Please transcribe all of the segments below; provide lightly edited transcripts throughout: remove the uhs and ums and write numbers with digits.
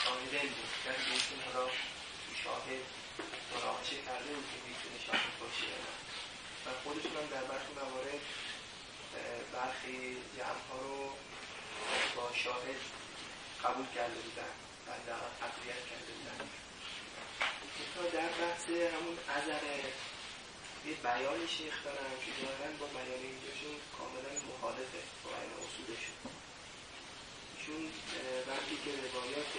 شاهدین بود که ایشون حالا شاهد مناقشه کرده بود که میتونه شاهد باشه یا نه و خودشون هم در برخی موارد برخی جمع‌ها رو با شاهد قبول کرده بودن و در تقویت کرده بودن. در بحث همون عذر یه بیان شیخ دارم که ظاهراً با بیان اینجاشون کاملا مخالفه با بیان اصولشون. چون وقتی که روایات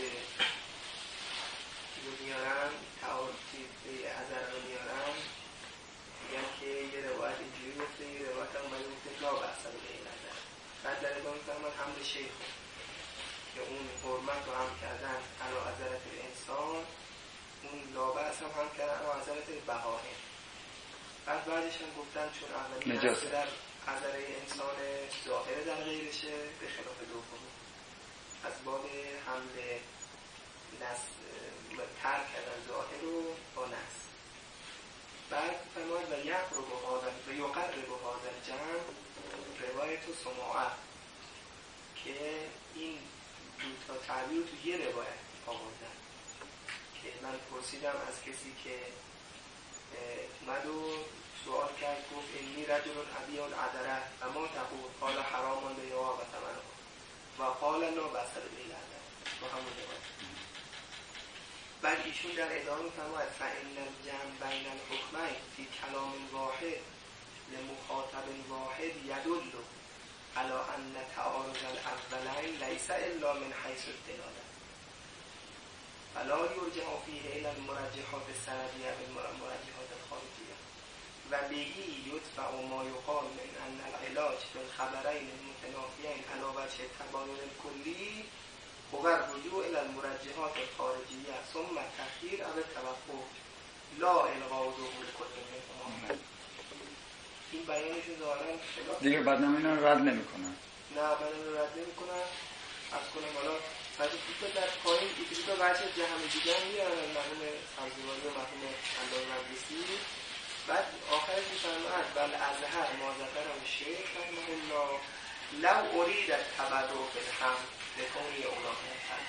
رو میارن تعارضی عذر رو میارن میگن که یه روایت اینجوری گفته یه روایت هم اومده گفته لا بحث به این عذر. بعد در ادامه فرمان حمد شیخ که اون حرمت رو هم کردن علا عذرت انسان، اون لا بحث هم کردن علا عذرت بهائم. بعد بعدش هم گفتن چون اولی نجاست در عذر انسان ظاهره در غیرشه به خلاف دوم از باب حمل نس ترک کردن ظاهر رو با نس. بعد فرماید و یقرب هذا الجمع روایت و سماعه که این دو تا تعبیر تو یه روایت آوردن که من پرسیدم از کسی که اومد و سوال کرد گفت اینی رجل ابیع العذره و ما تقول قال حرام بیع و ثمنه و قال لا بأس به العذر با همون روایت. بعد ایشون در ادامه فرماید فإن الجمع بین الحکمین فی کلام واحد لمخاطب واحد یدل علی ان تعارض الاولین لیس الا من حیث الدلاله فلا یرجع فیه الی المرجحات السندیه والمرجحات الخارجیه و بهی یدفع ما یقال من ان العلاج بالخبرین المتنافیین علی وجه التباین الکلی هو الرجوع الى المرجحات الخارجیه ثم تخییر او التوقف لا الغاء ظهور کل منهما. این بیانشون ظاهرا دیگه بعدم اینا رو رد نمی‌کنن. نه بعدم رو رد نمی‌کنن. از کنم حالا بعد تو در پایین این دو بچه جهان دیگه میارن مرحوم سبزواری و مرحوم اندار مجلسی. بعد آخرش میفرماید بل ازهر ما ذکره شیخ رحمه الله لو ارید التبرع بالحمد لکونی اولاد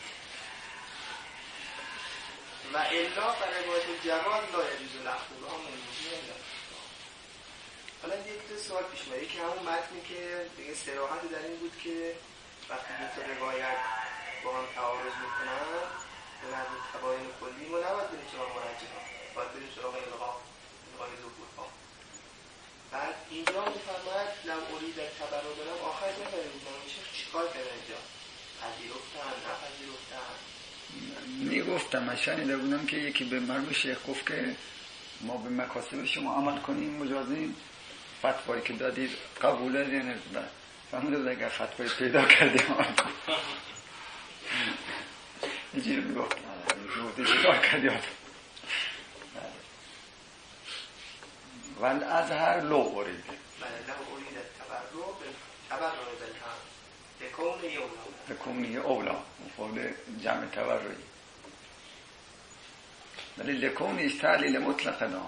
و الا فروایت الجواز لا یجوز الاخذ بها من وجوه. حالا یک سوال پیش میاد که همون متنی که دیگه صراحت در این بود که وقتی دو تا روایت با هم تعارض میکنن به نظر تباین کلی ما نباید بریم سراغ مرجحات، باید بریم سراغ الغای ظهورها. بعد اینجا میفرماید لو ارید التبرع دارم آخر نفرمودن میشه چیکار کردن اینجا؟ پذیرفتن نپذیرفتن؟ میگفتم من شنیده بودم که یکی به مرحوم شیخ گفت که ما به مکاسب شما عمل کنیم مجازیم فتوایی که دادید قبوله یعنی فهمیده بود اگر فتوایی پیدا کردیم عمل کنیم. اینجوری میگفت چیکار کردیم ول ازهر لو اریده لو ارید تبرع بالحمد لکونی اولا مفعول جمع تبرعی ولی لکونی است تعلیل مطلقه نه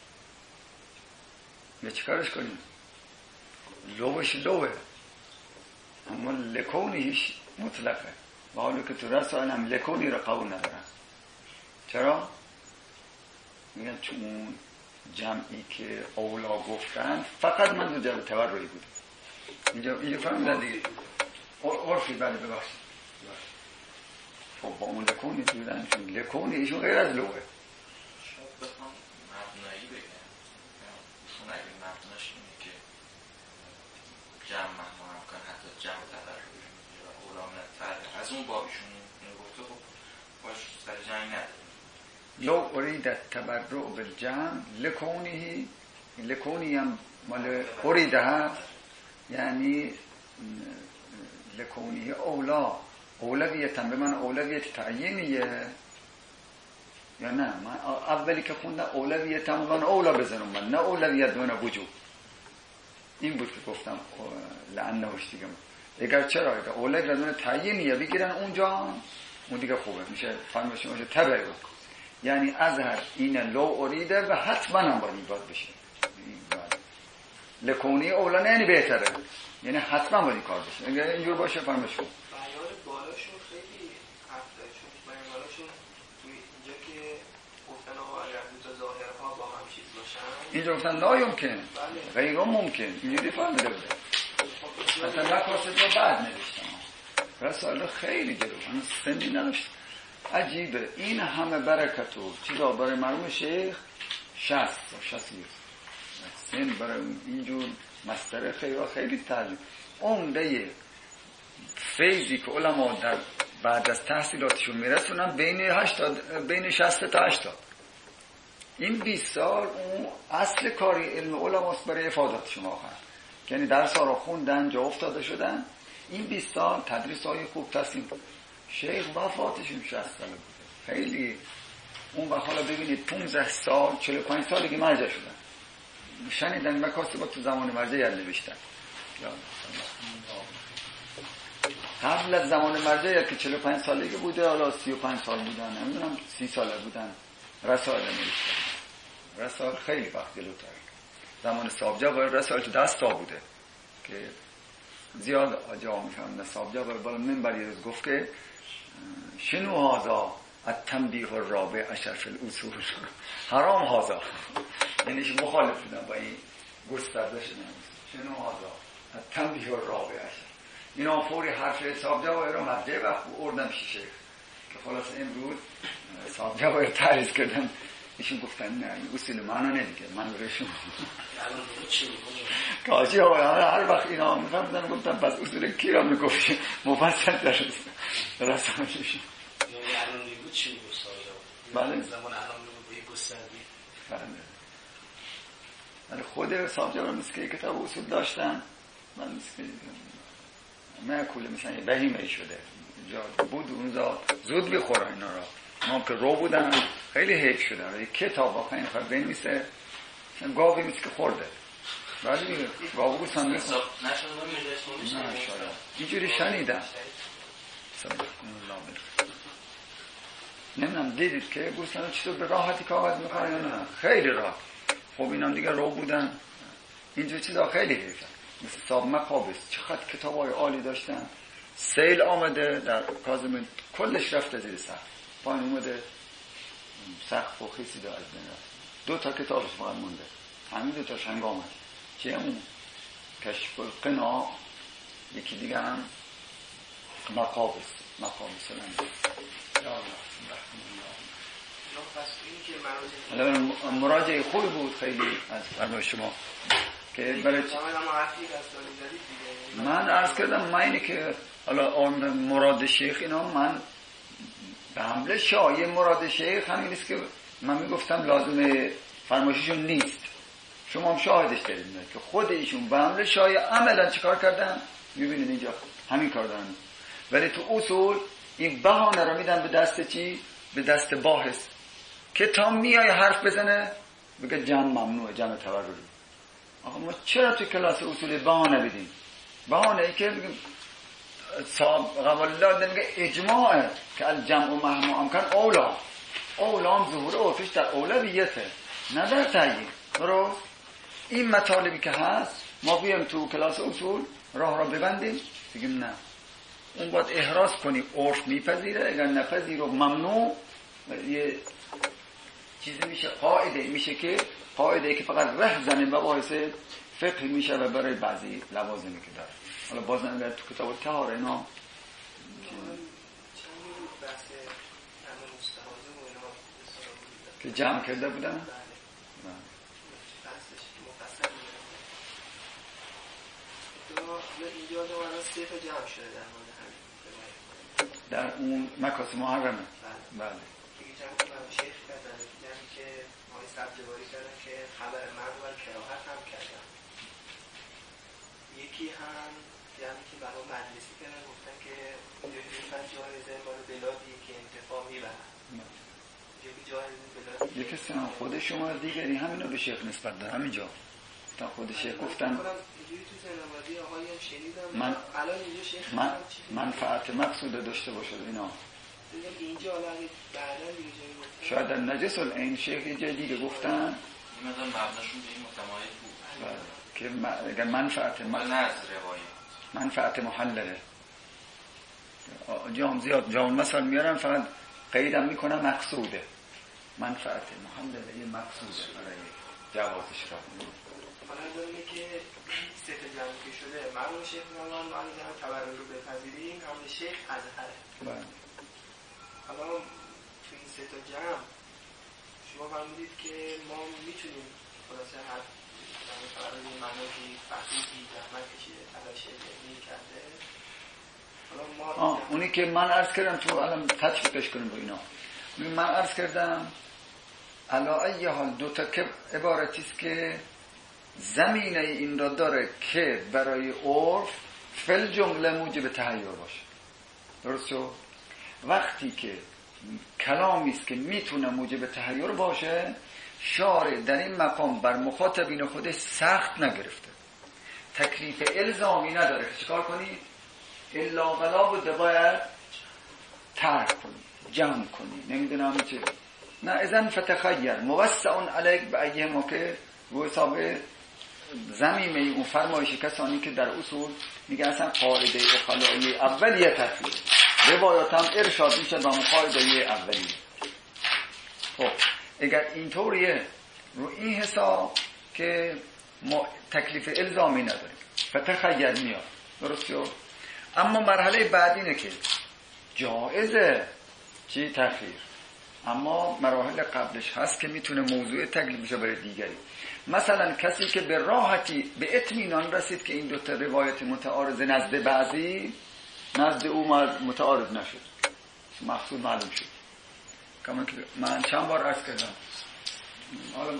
یه چیکارش کنیم لوش لوه اما لکونیش مطلقه و حالا که تو رسائل هم لکونی را قبول ندارن. چرا؟ میگن چون جمعی که اولا گفتن فقط من جمع تبرعی بود. اینجا فهمیدن دیگه عرفی بله ببخشید خب با اون لکونی دیدن چون لکونی ایشون غیر از لوه شاید بخوام مبنایی بگم چون اگه مبناش اینه که جمع مهمان کن حتی جمع تبرعی و اولا من از اون بابیشون گفته خب باش سر جنگ نداریم لو ارید التبرع بالجمع لکونی هم مال اریده هست یعنی لکونی اولویتم به من اولویت تعیینیه یا نه من اولی که خوندم اولویتم من اولا بزنم من نه اولویت دون وجود. این بود که گفتم لعنهش دیگه اگر چرا اگر اولویت دون تعیینیه بگیرن اونجا اون دیگه خوبه میشه فرمایش میشه تبع یعنی ازهر این لو اریده و حتما هم باید بشه لکونی اولا نه یعنی بهتره یعنی حتما باید کار بشه اگر اینجور باشه فرمایش کن بیان بالاشون خیلی حرف داره چون اینجا گفتن نایمکن غیر ممکن، اینجوری فهمیده بوده. مثلا مکاسب رو بعد نوشتم، رساله خیلی جلو هنوز سنی نداشت. عجیبه این همه برکت و چیزا برای مرحوم شیخ 60 سن برای اینجور مستر خیلی تعلیم عمده فیضی که علما در بعد از تحصیلاتشون میرسونن بین 60 تا 80. این 20 سال اون اصل کاری علم علماست برای افادات شما خواهد، یعنی درس ها رو خوندن جا افتاده شدن. این 20 سال تدریس های خوب تصمیم. شیخ وفاتشون 60 ساله بوده، خیلی اون وقت. حالا ببینید 15 سال 45 سالگی مرجع شدن. شنیدن مکاسبات تو زمان مرجع یاد نوشتن. قبل از زمان مرجع که 45 سالگی بوده، حالا 35 سال بودن، نمیدونم 30 ساله بودن، رسائل نوشتن. رسائل خیلی وقت جلوتر. زمان صاحبجا باید رسائل تو دست ها بوده که زیاد آجا میفهمن. صاحبجا بالا منبری روز گفت که شنو هازا التنبیه الرابع عشر فی الاصول حرام هازا، یعنی مخالف بودن با این گسترده شدن. شنو هازا التنبیه الرابع عشر، اینا فوری حرف صاحبجا رو مرجع وقت اردم شیشه که خلاص امروز صاحبجا باید تعریض کردن. ایشون گفتن نه این اصول معنا نمیگه، من برشون کاجی هر وقت اینا میفهمدن گفتن پس اصول کی را میگفتی مفصل در رسانه‌شون. یعنی الان میگه چی میگه بله زمان الان میگه گستردی. بله خود صاحبجا رو مثل که کتاب اصول داشتن، من مثل که معکول مثلا یه بهیمه شده بود اونجا زود بخورن اینا را. ما که رو بودن خیلی حیف شدن. یک کتاب واقعا این خواهد بین میسه گاوی مثل که خورده، ولی گاوی گوستن میخورد نه شاید اینجوری شنیدم. نمیدونم دیدید که گوستن چطور به راحتی کاغذ میخورن یا نه؟ خیلی راحت. خب اینام دیگه رو بودن. اینجور چیزا خیلی حیفن. مثل صاحب مقابس چقدر کتاب های عالی داشتن. سیل آمده در کاظمی کلش رفته زیر سقف، پایین اومده سقف و خیسی داره از بین رفت. 2 تا کتابش فقط مونده، همین 2 تاش هنگ آمد. چه اون کشف القنا، یکی دیگه هم مقابس مراجعه خوبی بود خیلی از برنامه شما که برای من عرض کردم. من اینه که حالا مراد شیخ اینا من به حمله شایع مراد شیخ همین است که من میگفتم لازم فرمایششون نیست. شما هم شاهدش دارید که خود ایشون به حمله شایع عملا چیکار کردن؟ میبینید اینجا همین کار دارن. ولی تو اصول این بهانه رو میدن به دست چی؟ به دست باحث که تا میای حرف بزنه بگه جمع ممنوعه، جمع تورری. آقا ما چرا تو کلاس اصول بهانه بدیم؟ بهانه ای که بگیم قبل الله میگه اجماعه که الجمع مهما امکن اولام ظهور اوفش در اولویته نه در تعیین. درست؟ این مطالبی که هست ما بیایم تو کلاس اصول راه را ببندیم بگیم نه، اون باید احراز کنی عرف میپذیره، اگر نپذیره ممنوع. یه چیزی میشه قاعده میشه که قاعده که فقط ره زنه و باعث فقه میشه و برای بعضی لوازمی که داره. حالا باز نمیده تو کتاب طهاره اینا که جمع کرده بودن. در اون مکاسب محرمه. بله شیخ کردن یعنی که مای سبزواری کردن که خبر مرد و کراهت هم کردن. یکی هم یعنی که برای مجلسی کردن گفتن که یکی جایزه برای بلادی که انتفاع میبرن، یکی جایزه بلادی یکی سن خود شما دیگری همینو به شیخ نسبت داره. همینجا تا خود شیخ گفتن من منفعت مقصود داشته باشه اینا. اینجا الان بعداً دیگه شاید در نجس العین شیخ یه جای دیگه گفتن مثلا مبناشون به این متمایز بود که اگر منفعت محلله جام زیاد جام مثلا میارن فقط قیدم میکنم مقصوده. منفعت محلله یه مقصوده برای جوازش را. حالا اینه که سه تا جمع که شده معلوم شیخ نمان معلوم جمع تبرر رو بپذیریم همون شیخ ازهره. حالا تو این سه تا جمع شما فرمودید که ما میتونیم خلاصه هر جمع تبرر این معنی که فقیدی زحمت کشیده تلاش علمی کرده. حالا ما اونی که من عرض کردم تو الان تطبیقش کنیم با اینا. من عرض کردم علا ای حال دوتا که عبارتی است که زمینه این را داره که برای عرف فل جمله موجب تحیر باشه. درست شد؟ وقتی که کلامی است که میتونه موجب تحیر باشه، شارع در این مقام بر مخاطبین خودش سخت نگرفته، تکلیف الزامی نداره که چیکار کنی؟ الا ولا بوده باید ترک کنی، جمع کنی، نمیدونم چه. نه اذن فتخیر موسع علیک به ایه ما که رو حساب زمینه اون فرمایش کسانی که در اصول میگه اصلا قاعده اخلاقی اولیه تفسیر روایات هم ارشاد میشه به اون قاعده اولیه. خب اگر اینطوریه رو این حساب که ما تکلیف الزامی نداریم فتخیر میاد، درست شد؟ اما مرحله بعد اینه که جایزه چی تخیر، اما مراحل قبلش هست که میتونه موضوع تکلیف بشه برای دیگری. مثلا کسی که به راحتی به اطمینان رسید که این دو تا روایت متعارض نزد بعضی نزد او متعارض نشد، مقصود معلوم شد. کما که من چند بار عرض کردم حالا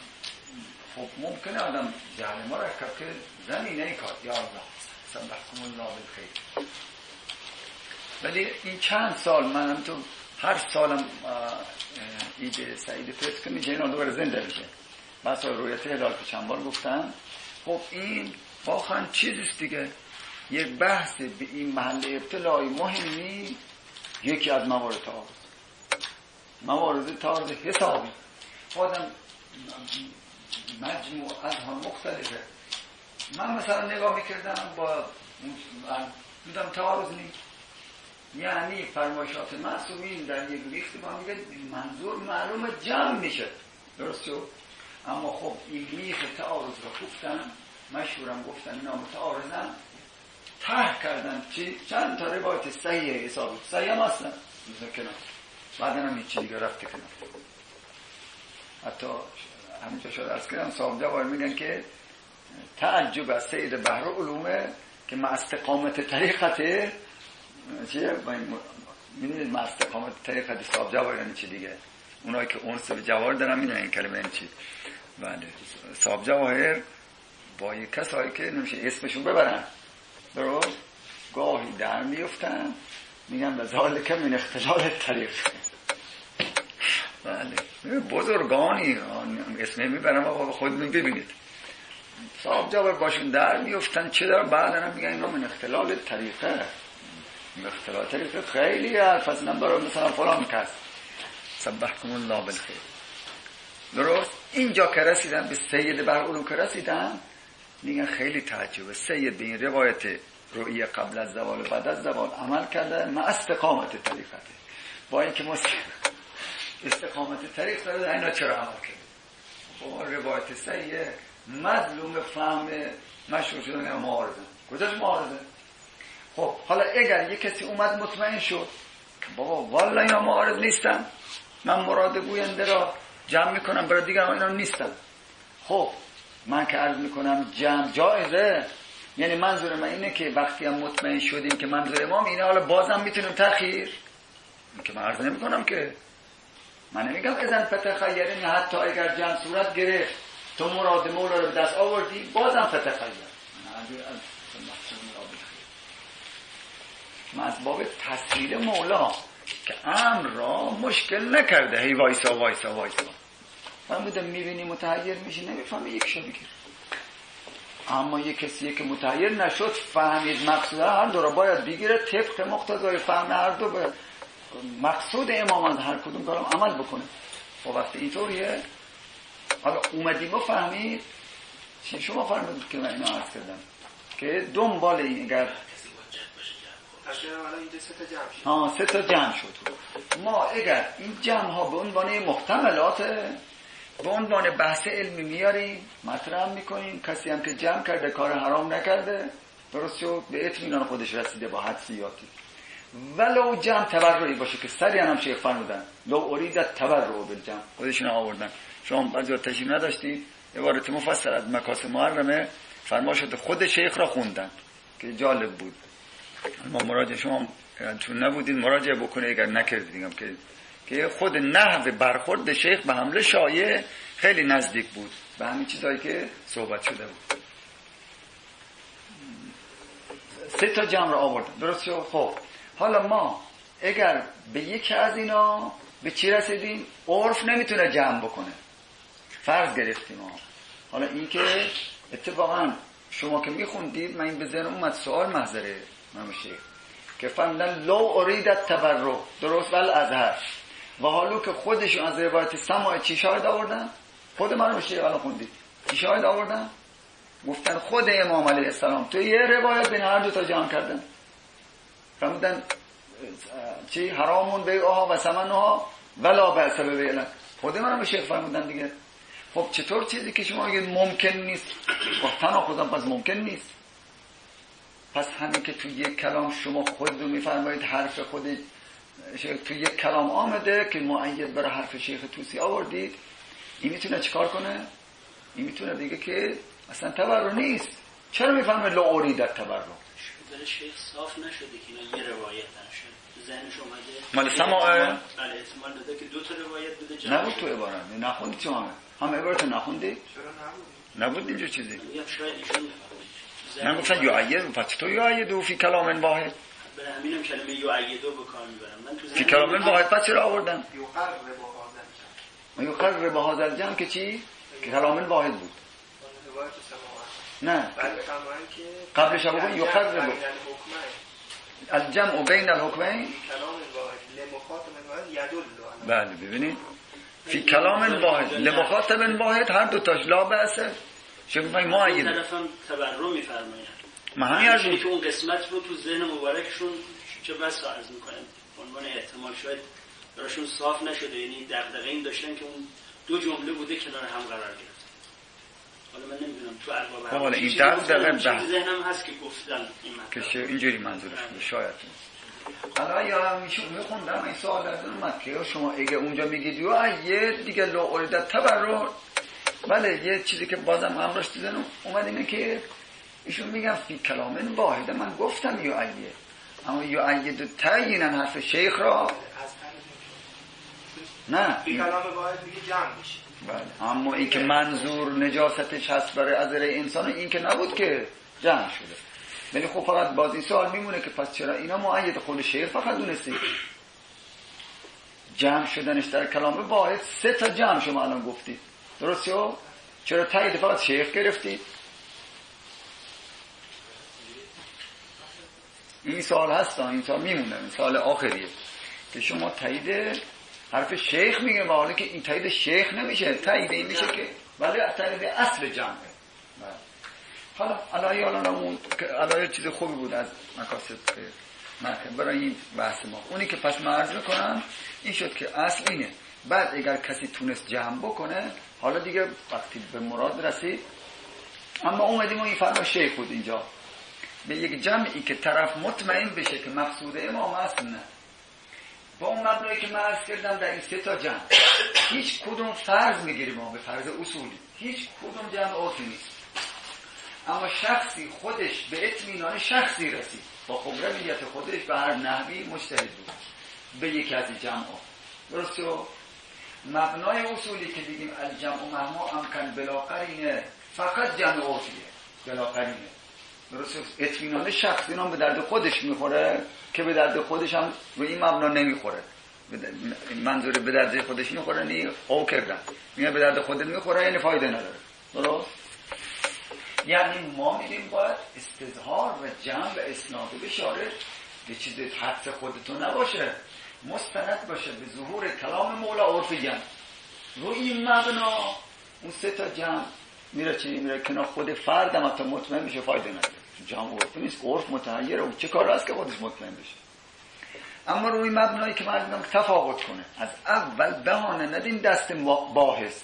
خب ممکنه آدم جهل مرکب که زمینه کار یا الله سبحکم الله بالخیر، ولی این چند سال منم تو هر سالم ایده سعید فیض که میشه اینا دوباره زنده میشه. بس رویت هلال که چند بار گفتم. خب این واقعا چیزیست دیگه، یک بحث به این محل ابتلای مهمی، یکی از موارد تعارض حسابی آدم مجموع از هم مختلفه. من مثلا نگاه میکردم با میدم تعارض نیست، یعنی فرمایشات معصومین در یک ریخت با میگه منظور معلومه جمع میشه، درست شد؟ اما خب این میخ تعارض رو گفتن، مشهورم گفتن اینا متعارضن، طرح کردن چند تا روایت صحیح حسابی صحیح هم هستن میزن کنار، بعد هم هیچی دیگه رفته کنار. حتی همینجا شد از کردم صاحب جوار میگن که تعجب از سید بحر علومه که ما استقامت طریقته چیه؟ میدونید ما استقامت طریقت صاحب جوار یعنی چی دیگه؟ اونایی که اونس به جوار دارن میدونن این کلمه یعنی چی. بله صاحب جواهر با یک کسایی که نمیشه اسمشون ببرن، درست؟ گاهی در میفتن میگن به ذالک من اختلال طریق. بله بزرگانی اسمه میبرن آقا خودتون ببینید. صاحب جواهر باشون در میفتن چه دار بعد هم میگن اینا من اختلال طریقه. اختلال طریقه خیلی حرف از نمبر مثلا فلان کس سبحکم الله بالخیر. درست؟ اینجا که رسیدن به سید برعلوم که رسیدن میگن خیلی تعجبه، سید به این روایت رؤیه قبل از زوال و بعد از زوال عمل کرده ما استقامت طریقته، با اینکه استقامت طریق داره اینا چرا عمل کرده؟ با روایت سید مظلوم فهم مشهور شدن معارضه. کجاش معارضه؟ خب حالا اگر یک کسی اومد مطمئن شد که بابا والا اینا معارض نیستن، من مراد گوینده را جمع میکنم برای دیگر اینا نیستن، خب من که عرض میکنم جمع جایزه، یعنی منظور من اینه که وقتی هم مطمئن شدیم که منظور امام اینه حالا بازم میتونیم تأخیر، که من عرض نمیکنم که من نمیگم اذن فتخیر، یعنی حتی اگر جمع صورت گرفت تو مراد مولا رو به دست آوردی بازم فتخیر. من از باب تسهیل مولا که امر را مشکل نکرده، هی وایسا من بودم میبینی متحیر میشی نمیفهمی یک شو بگیر. اما یک کسی که متحیر نشد فهمید مقصود هر دو را باید بگیره، طبق مقتضای فهم هر دو باید مقصود امام از هر کدوم کارم عمل بکنه. و وقتی اینطوریه حالا اومدیم و فهمید چی شما فرمودید که من اینا عرض کردم که دنبال این اگر سه تا جمع شد، ما اگر این جمع ها به عنوان محتملات به عنوان بحث علمی میاریم مطرح میکنیم، کسی هم که جمع کرده کار حرام نکرده، درست شد، به اطمینان خودش رسیده با حدسیاتی. ولو جمع تبرعی باشه که سریعا هم شیخ فرمودن لو اریدت تبرع بالجمع، خودشون آوردن. شما بعضی تشریح نداشتی عبارت مفصل از مکاسب محرمه فرما شده، خود شیخ را خوندن که جالب بود. ما مراجعه شما چون نبودین مراجعه بکنه اگر نکردیم که خود نحو برخورد شیخ به حمله شایع خیلی نزدیک بود به همین چیزایی که صحبت شده بود. 3 جمع را آوردن، درست شد. خب حالا ما اگر به یکی از اینا به چی رسیدیم؟ عرف نمیتونه جمع بکنه، فرض گرفتیم ها. حالا این که اتفاقا شما که میخوندید من این به ذهن اومد سوال محضره من شیخ که فرمودن لو اریدت تبرع، درست ول ازهر، و حالا که خودشون از روایت سماع چی شاهد آوردن؟ خود من شیخ الان خوندید چی شاهد آوردن؟ گفتن خود امام علیه السلام تو یه روایت بین هر 2 جمع کردن، فرمودن چی حرامون بیعها و ثمنها ولا بأس ببیعها، خود من شیخ فرمودن دیگه. خب چطور چیزی که شما اگه ممکن نیست با تناقض پس ممکن نیست؟ پس همین که تو یک کلام شما خود رو میفرمایید حرف خود شیخ تو یک کلام آمده که مؤید برای حرف شیخ توسی آوردید، این میتونه چیکار کنه؟ این میتونه دیگه که اصلا تبرع نیست. چرا میفهمه لا اریدت تبرع؟ دل شیخ صاف نشده که اینا یه روایت نشه ذهنش اومده مال سماع بله احتمال داده که 2 روایت بوده جمع نبود تو عبارت نخوندی شما هم عبارت نخوندی؟ چرا نبود اینجا چیزی. میگم شاید ایشون من گفتن یعید پس تو یعید فی کلام واحد، برای همینم کلمه یعیدو به کار میبرم من تو فی کلام واحد پس چرا آوردن؟ یقرر با هذا الجمع که چی؟ که کلام واحد بود. روایت سماع نه بعد که قبلش بگو یقرر الجمع بین الحکمین کلام واحد لمخاطب واحد یدل. بله ببینید فی کلام واحد لمخاطب واحد هر 2 تاش لا بأسه. چه میگن مؤید طرفم تبرع میفرمایند. ما همین از که اون قسمت رو تو ذهن مبارکشون چه بس عرض میکنن عنوان احتمال شاید براشون صاف نشده، یعنی دغدغه این داشتن که اون 2 جمله بوده کنار هم قرار گرفت. حالا من نمیدونم تو ارباب حالا این دغدغه ذهنم هست که گفتن این مطلب که اینجوری منظورش بود شاید. حالا یا میخوندم این سوال از اومد که شما اگه اونجا میگید یه دیگه لو اریدت تبرع، بله یه چیزی که بازم همراش تو ذهنم اومد اینه که ایشون میگن فی کلام واحد، من گفتم یعید، اما یعید تعیینا حرف شیخ را نه فی کلام واحد میگه جمع میشه. بله اما این که منظور نجاستش هست برای عذر انسان این که نبود که جمع شده. ولی خب فقط باز این سوال میمونه که پس چرا اینا مؤید خود شیخ فقط دونستید جمع شدنش در کلام واحد 3 جمع شما الان گفتید، درست شد؟ چرا تایید فقط شیخ گرفتید؟ این سوال هست، این سوال میمونه، این سوال آخریه که شما تایید حرف شیخ میگه و حالا که این تایید شیخ نمیشه، تایید این میشه که ولی تایید اصل جمعه. حالا علایه چیز خوبی بود از مکاسب برای این بحث ما. اونی که پس من عرض میکنم این شد که اصل اینه. بعد اگر کسی تونست جمع بکنه حالا دیگه وقتی به مراد رسید، اما اومدیم و این فرما شیخ بود اینجا به یک جمعی که طرف مطمئن بشه که مقصود امام اصل نه، با اون مبنایی که من عرض کردم در این 3 جمع هیچ کدوم فرض میگیریم ما به فرض اصولی، هیچ کدوم جمع عرفی نیست، اما شخصی خودش به اطمینان شخصی رسید با خبرانیت خودش به هر نحوی مجتهد بود به یکی از این جمع‌ها، درسته؟ مبنای اصولی که دیدیم الجمع مهما امکن بلا قرینه فقط جمع عرفیه بلا قرینه، درسته؟ اطمینان شخصی هم به درد خودش میخوره که به درد خودش هم روی این مبنا نمیخوره. منظور به درد خودش میخوره نی او کردن میگه به درد خودت میخوره یعنی فایده نداره، درست؟ یعنی ما میگیم باید استظهار و جمع و اسناد بشاره به چیز حدس خودتون نباشه، مستند باشه به ظهور کلام مولا عرفی جمع. روی این مبنا اون 3 جمع میره کنار خود فردم حتی مطمئن میشه فایده نداره، جمع عرفی نیست، عرف متغیره و چه کار هست که خودش مطمئن بشه. اما روی مبنایی که من میگم تفاوت کنه، از اول بهانه ندین دست باحث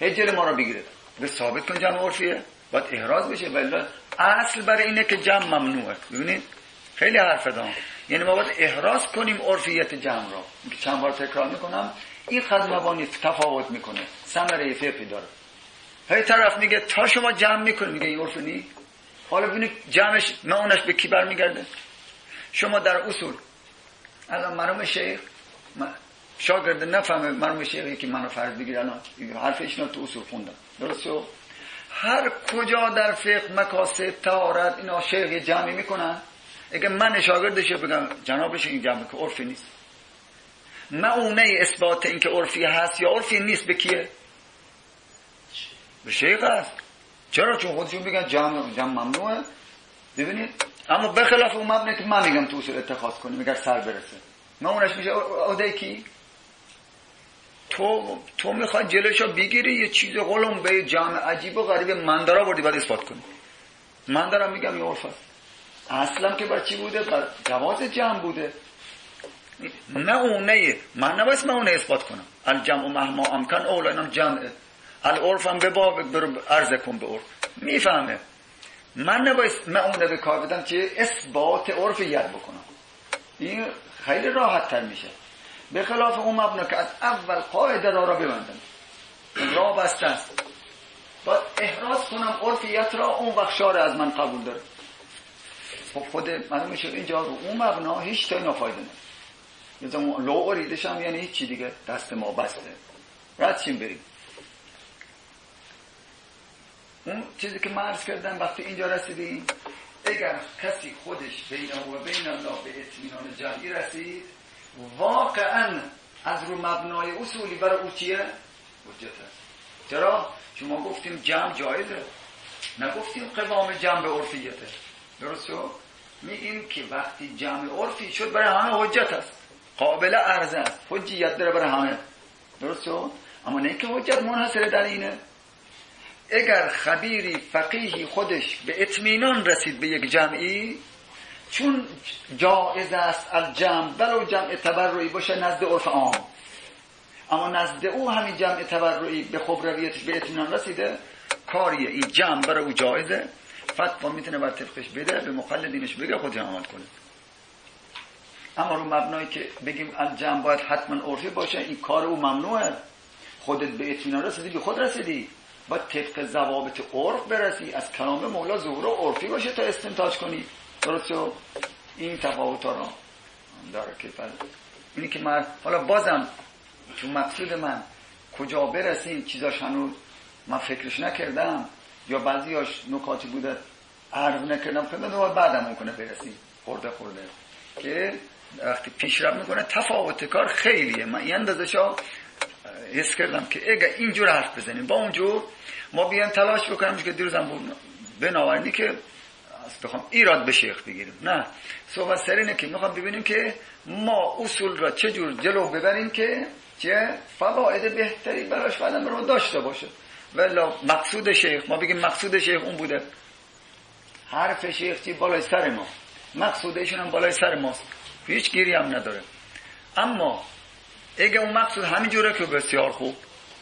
هجل ما رو بگیره. به ثابت کن جمع عرفیه باید احراز بشه، ولی اصل برای اینه که جمع ممنوعه. ببینید خیلی حرف دارم، یعنی ما باید احراز کنیم عرفیت جمع رو. چند بار تکرار میکنم، این خط مبانی تفاوت میکنه، ثمره فقهی داره. هی طرف میگه تا شما جمع میکنید، میگه این عرف نی. حالا ببینید جمعش معونش به کی برمیگرده؟ شما در اصول الان مرحوم شیخ شاگرد نفهمه، مرحوم شیخی که منو فرض بگیر الان حرفش رو تو اصول خوندم، درسته؟ هر کجا در فقه مکاسب طهارت اینا شیخ جمعی میکنن، اگه من شاگردش بگم جنابش این جمع که عرفی نیست، معونه اثبات این که عرفی هست یا عرفی نیست به کیه؟ به شیخ هست. چرا؟ چون خودشون میگن جمع ممنوعه. ببینید اما بخلاف اون مبنی که من میگم تو اصول اتخاذ کنیم اگر سر برسه، معونش میشه عهده کی؟ تو میخواد جلوشو بگیری یه چیز قلم به جمع عجیب و غریب من دارا بردی باید اثبات کنی. من دارم میگم یه عرف هست، اصلا که بر چی بوده؟ بر جواز جمع بوده. معونه من نباید معونه اثبات کنم. الجمع مهما امکن اولا، اینم جمعه. العرفم به باب عرض کن به عرف، میفهمه. من نباید معونه به کار بدم که اثبات عرفیت بکنم، این خیلی راحت تر میشه. به خلاف اون مبنا که از اول قاعده را ببندم، را بسته است، باید احراز کنم عرفیت را، اون وقت شارع از من قبول داره. خب خود من میشه اینجا رو اون مبنا هیچ تا اینا فایده نه، لو اریدش هم یعنی هیچ چی دیگه، دست ما بسته، رد شیم بریم. اون چیزی که من عرض کردم وقتی اینجا رسیدیم، اگر کسی خودش بینه و بین الله به اطمینان جمعی رسید، واقعا از رو مبنای اصولی برای او چیه؟ حجت است. چرا؟ چون ما گفتیم جمع جایزه، نگفتیم قوام جمع به عرفیته. درست شد؟ میگیم که وقتی جمع عرفی شد برای همه حجت است، قابل عرضه است، حجیت داره برای همه. درست شد؟ اما نه که حجت منحصره در اینه. اگر خبیری فقیهی خودش به اطمینان رسید به یک جمعی، چون جائز است الجمع ولو جمع تبرعی باشه نزد عرف عام، اما نزد او همین جمع تبرعی به خبرویتش به اطمینان رسیده، کاریه این جمع برای او جایزه، فتوا میتونه بر طبقش بده، به مقلدینش بگه خودش عمل کنه. اما رو مبنایی که بگیم الجمع باید حتما عرفی باشه، این کار او ممنوعه. خودت به اطمینان رسیدی، به خود رسیدی، باید طبق ضوابط عرف برسی، از کلام مولا ظهور عرفی باشه تا استنتاج کنی. درسته؟ این تفاوت ها رو داره که اینی که من حالا بازم تو مقصود من کجا برسیم چیزاش هنوز من فکرش نکردم، یا بعضیاش نکاتی بوده عرض نکردم، خیلی بعدم ممکنه برسیم خورده که وقتی پیشرفت میکنه تفاوت کار خیلیه. من این اندازه‌شو حس کردم که اگه اینجور حرف بزنیم با اونجور ما بیان تلاش بکنیم که دیروزم بود بناورنی که بخوام ایراد به شیخ بگیریم، نه، صحبت سر اینه که میخوام ببینیم که ما اصول را چجور جلو ببریم که چه فواید بهتری براش بعدم رو داشته باشه. ولی مقصود شیخ، ما بگیم مقصود شیخ اون بوده، حرف شیخ چی بالای سر ما، مقصودشون هم بالای سر ماست، هیچ گیری هم نداره. اما اگه اون مقصود همینجوره که بسیار خوب،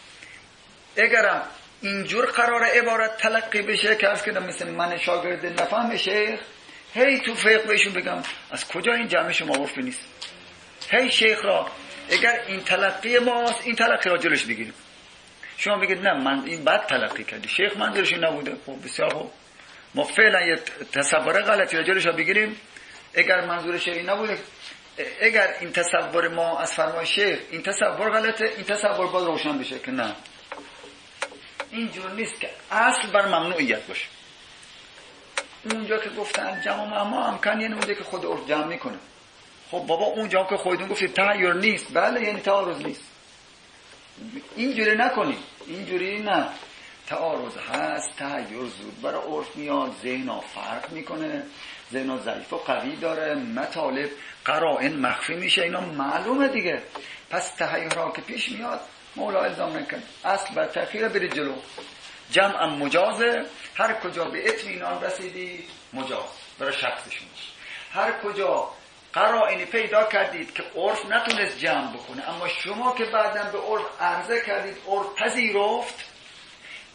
اگرم اینجور قرار عبارت تلقی بشه که عرض کردم مثل من شاگرد نفهم شیخ، هی تو فقه بهشون بگم از کجا این جمع شما عرفی نیست، هی شیخ را اگر این تلقی ماست این تلقی را جلوش بگیریم. شما بگید نه من این بد تلقی کردی، شیخ منظورش نبوده، خب بسیار خوب، ما فعلا یه تصور غلطی را جلوش بگیریم. اگر منظور شیخ نبوده، اگر این تصور ما از فرمان شیخ این تصور غلطه، این تصور باید روشن بشه که نه اینجور نیست که اصل بر ممنوعیت باشه. اونجا که گفتن جمع مهما امکن، یعنی اونجا که خود عرف جمع میکنه. خب بابا اونجا که خودتون گفتید تغییر نیست، بله یعنی تعارض نیست. اینجوری نکنید، اینجوری نه، تعارض هست، تغییر زود برای عرف میاد، ذهن فرق میکنه، ذهن ضعیف و قوی داره، مطالب قرائن مخفی میشه، اینا معلومه دیگه. پس تغییرها که پیش میاد مولا الزام نکن، اصل بر تأخیر برید جلو. جمع مجازه، هر کجا به اطمینان رسیدید مجاز برای شخصشون. هر کجا قرائنی پیدا کردید که عرف نتونست جمع بکنه، اما شما که بعداً به عرف عرضه کردید، عرف پذیرفت،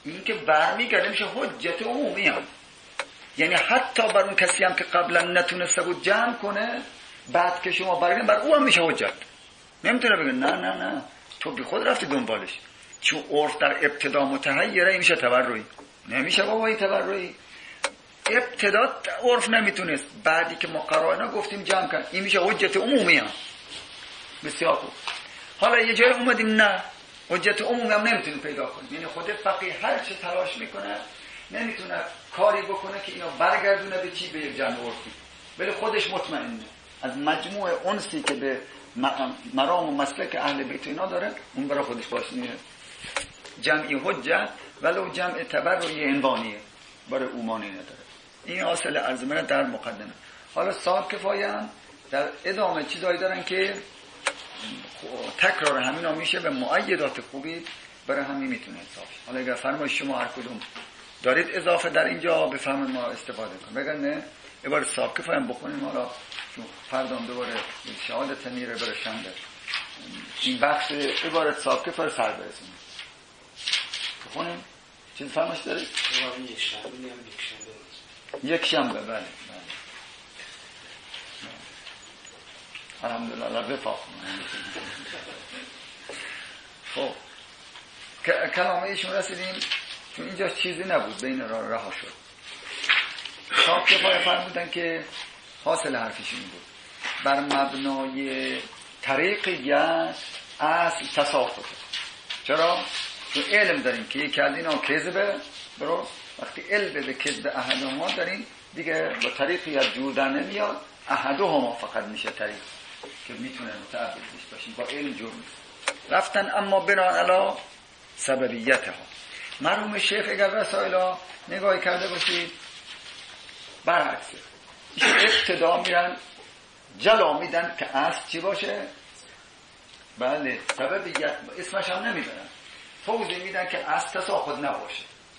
این که برمیگرده میشه حجت عمومی هم. یعنی حتی بر اون کسی هم که قبلا نتونسته بود جمع کنه، بعد که شما برگردن بر او هم میشه حجت. نمیتونه بگه نه تو بی خود رفتی دنبالش، چون عرف در ابتدا متحیره، این میشه تبرعی. نمیشه بابا این تبرعی. ابتدا عرف نمیتونست، بعدی که ما قرائنا گفتیم جمع کن، این میشه حجت عمومی هم. بسیار خوب. حالا یه جای اومدیم نه، حجت عمومی هم نمیتونیم پیدا کنیم. یعنی خود فقیه هر چه تلاش میکنه نمیتونه کاری بکنه که اینو برگردونه به چی؟ به یک جمع عرفی. ولی خودش مطمئنه از مجموع انسی که به مرام و مسلک اهل بیت اینا داره، اون برای خودش باشه جمعی حجت، ولو جمع تبرعی عنوانیه، برای او مانعی نداره. این اصل ارزمه در مقدمه. حالا صاحب کفایه هم در ادامه چیزایی دارن که تکرار همینا میشه به مؤیدات خوبی برای همین میتونه حساب شه. حالا اگر فرمایش شما هر کدوم دارید اضافه در اینجا بفهمید ما استفاده کنیم. بگن نه عبارت صاحب کفایه هم بخونیم، حالا چون فردا دوباره شهادت میره برای شنبه این بخش عبارت صاحب کفایه سر برسونیم. بخونیم. چیز فرمایش دارید؟ یک شنبه. بله الحمدلله وفاق. خب کلام ایشون رسیدیم، چون اینجا چیزی نبود بین رها شد. صاحب کفایه فرمودن که حاصل حرفشون بود بر مبنای طریقیت اصل تساقطه. چرا؟ چون علم داریم که یکی از اینا کذبه، درست؟ وقتی علم به کذب احدهما داریم دیگه با طریقیت جور در نمیاد، احدهما فقط میشه طریق که میتونه متعبد باشیم، با علم جور نیست. رفتن اما بنان علا سببیت ها. مرحوم شیخ اگر رسائل نگاهی کرده باشید برعکسه، ابتدا میرن جلا میدن که اصل چی باشه. بله سببیت اسمش هم نمیبرن، توضیح میدن که اصل تساقط نباشه.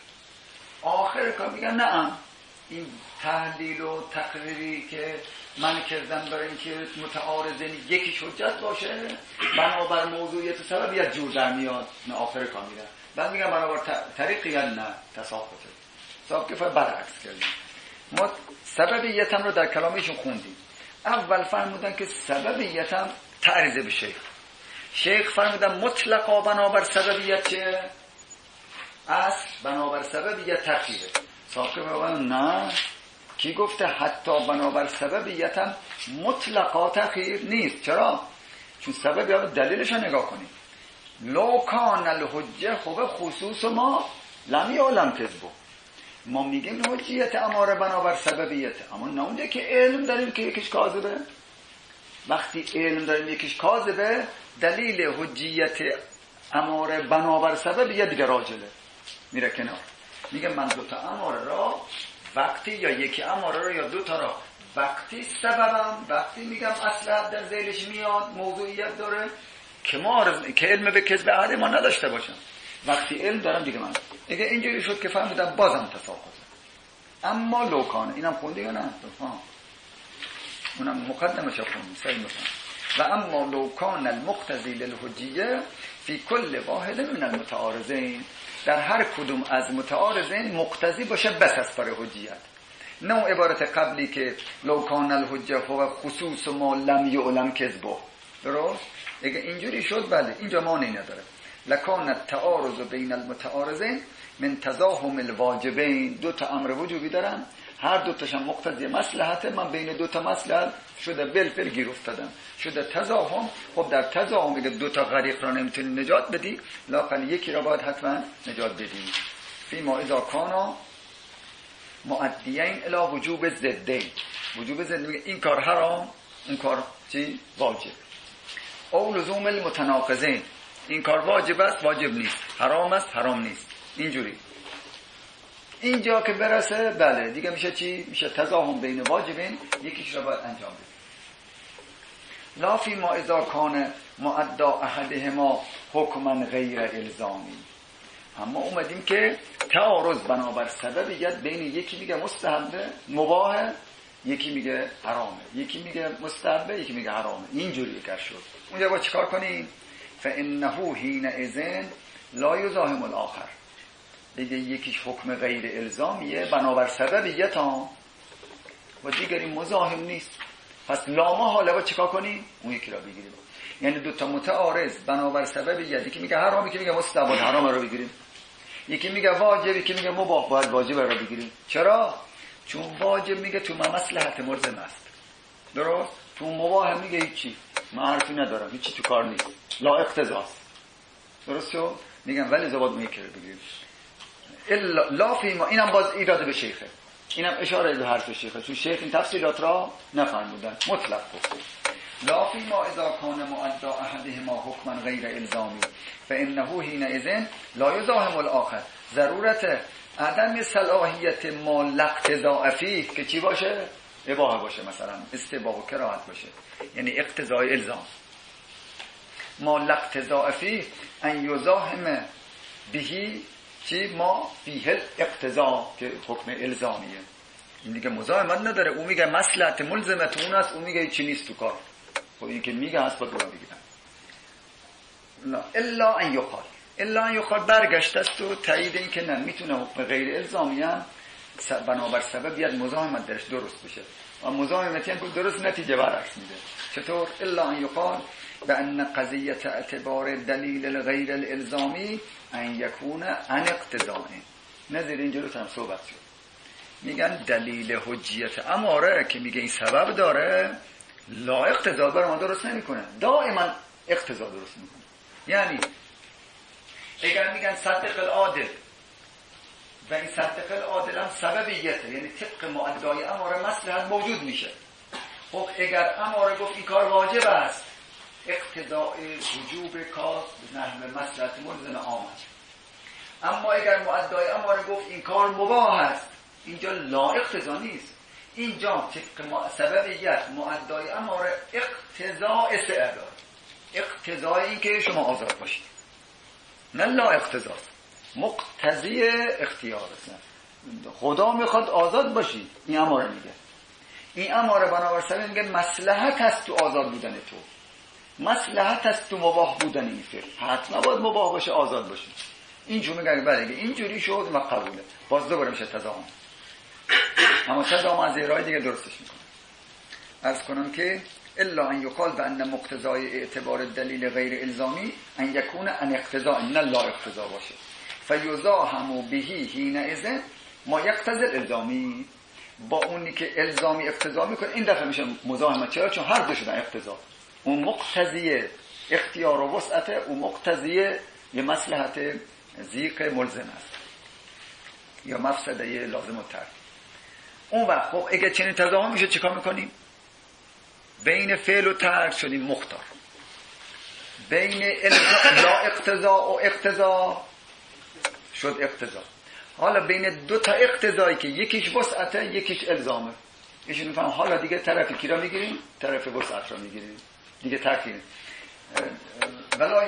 آخر کار میگن نه، این تحلیل و تقریری که من کردم برای اینکه متعارضین یکیش حجت باشه بنابر موضوعیت سببیت جور در میاد. نه آخر کار میدن بعد میگن بنابر طریقیت نه تساقطه. صاحب کفایه برعکس کردیم. ما سببیتم رو در کلامشون خوندیم. اول فرمودن که سببیتم تعریض به شیخ فرمودن مطلقا بنابر سببیت چه؟ اصل بنابر سببیت تخیره. صاحب کفایه نه، کی گفته حتی بنابر سببیتم مطلقا تخیر نیست. چرا؟ چون سبب دلیلش رو نگاه کنیم. لو کان الحجه خوب خصوص ما لم یعلم کذبه. ما میگیم حجیت اماره بنابر سببیت، اما نه اونجا که علم داریم که یکیش کاذبه. وقتی علم داریم یکیش کاذبه دلیل حجیت اماره بنابر سببیت دیگه راجله، میره کنار. میگه من دوتا اماره را وقتی یا یکی اماره را یا دوتا را وقتی سببم، وقتی میگم اصلا در ذیلش میاد موضوعیت داره که علم به کذب احد ما نداشته باشم، وقتی علم دارم دیگه من دیگه اینجوری شد که فهمیدم بازم تساقطه. اما لوکانه اینم خوندی یا نه؟ اونم مقدمش خوندیم سعی میکنم. و اما لوکان المقتضی للحجیه فی کل واحد من المتعارضین، در هر کدوم از متعارضین مقتضی باشه بس از برای حجیت. نه عبارت قبلی که لوکان الحجه هو خصوص ما لم یعلم کذبه، درست؟ اگه اینجوری شد بله اینجا معنی نداره. لکان التعارض بین المتعارضین من تزاحم الواجبین. دو تا امر وجوبی دارن، هر دو تاشون مقتضی مصلحت. من بین دو تا مصلحت شده بالفعل گیر افتادم، شده تزاحم. خب در تزاحم اگه دو تا غریق را نمیتونی نجات بدی، لااقل یکی را باید حتما نجات بدی. فیما اذا کانا مؤدیین الی وجوب ضدین. وجوب ضد میگه این کار حرام، اون کار چی؟ واجب. او لزوم المتناقضین، این کار واجب است واجب نیست، حرام است حرام نیست. اینجوری اینجا که برسه بله دیگه میشه چی؟ میشه تزاحم بین واجبین، یکیش را باید انجام بده. لا فی ما اذا کان معدا احدهما حکما غیر الزامی. اما اومدیم که تعارض بنابر سببیت بین یکی میگه مستحبه مباهه، یکی میگه حرامه، یکی میگه مستحبه، یکی میگه حرامه. اینجوری که شد اونجا با چیکار کنیم؟ فانه حینئذ لا یزاحم الاخر. دیگه یکیش حکم غیر الزامیه بنابر سببیت ها و دیگری مزاحم نیست. پس لاما حالا با چیکار کنیم؟ اون یکی را بگیریم. یعنی دوتا متعارض بنابر سببیت، یکی میگه حرام، یکی میگه مستحب حرام رو بگیریم، یکی میگه واجب، یکی میگه مباح باید واجب رو بگیریم. چرا؟ چون واجب میگه تو مصلحت ملزم است، درست؟ تو مباح میگه هیچی، من حرفی ندارم، هیچی تو کار نیست، لا اقتضاست، درست شو؟ میگم ولی زباد اون یکی رو بگیریم. لا فیما، اینم باز ایراد به شیخه، اینم اشاره به حرف شیخه، چون شیخ این تفصیلات را نفرمودن، مطلق گفت. لا فیما اذا کان مؤدا احدهما حکما غیر الزامی فانه حینئذ لا یزاحم الاخر. ضرورت عدم صلاحیت ما لاقتضاء فیه که چی باشه؟ اباحه باشه، مثلا استباح و کراهت باشه، یعنی اقتضای الزام. ما لاقتضاء فیه ان یزاحم بهی چی؟ ما فیه الاقتضاء که حکم الزامیه. این دیگه مزاحمت نداره، اون میگه مصلحت ملزمت اون است، اون میگه چی نیست تو کار. خب این که میگه هست با دورا بگیرن. الا ان یقال، الا ان یقال برگشت است و تایید این که نه، میتونه حکم غیر الزامی هم بنابر سببیت مزاحمت درش درست بشه و مزاحمتی هم درست نتیجه برعکس میده. چطور؟ الا ان یقال بأن قضیه اعتبار دلیل غیر الالزامی ان یکون عن اقتضاء. نظر اینجا رو هم صحبت شد، میگن دلیل حجیت اماره که میگه این سبب داره لا اقتضا برای ما درست نمیکنه، دائما اقتضا درست میکنه. یعنی اگر میگن صدق العادل و این صدق العادل هم سببیته، یعنی طبق معدای اماره مصلحت موجود میشه. خب اگر اماره گفت این کار واجب است، اقتضای وجوب کار به نحو مصلحت ملزم آمد. اما اگر معدای اماره گفت این کار مباح است، اینجا لا اقتضا نیست، اینجا طبق سببیت معدای اماره اقتضاء استعداد، اقتضای این که شما آزاد باشید، نه لا اقتضاست، مقتضی اختیار است. خدا میخواد آزاد باشید، این اماره میگه، این اماره بنابر سبب میگه مصلحت هست تو آزاد بودن تو، مصلحت هست تو مباح بودن این فعل، حتما باید مباح باشه، آزاد باشه. اینجور میگه بله اینجوری شد و قبوله، باز دوباره میشه تضامن. اما تضامن از ایرای دیگه درستش میکنه. عرض کنم که الا ان یقال بان مقتضای اعتبار دلیل غیر الزامی ان یکون ان اقتضاء نه لا اقتضاء باشه، فیزاحم بهی حینئذ ما یقتضی الالزامی، با اونی که الزامی اقتضا میکنه این دفعه میشه مزاحمت. چرا؟ چون هر دو شدن اقتضا، اون مقتضی اختیار و وسعت، اون مقتضی یه مصلحت ضیق ملزم است یا مفسده لازم و ترک. اون وقت خب اگه چنین تضاهم میشه چیکار میکنیم؟ بین فعل و ترک شدیم مختار، بین لا اقتضا و اقتضا شد اقتضا. حالا بین دو تا اقتضایی که یکیش وسعته یکیش الزامه، ایشون میفهم حالا دیگه طرفی کی را میگیریم؟ طرف وسعت را میگیریم دیگه، ترکیم ولا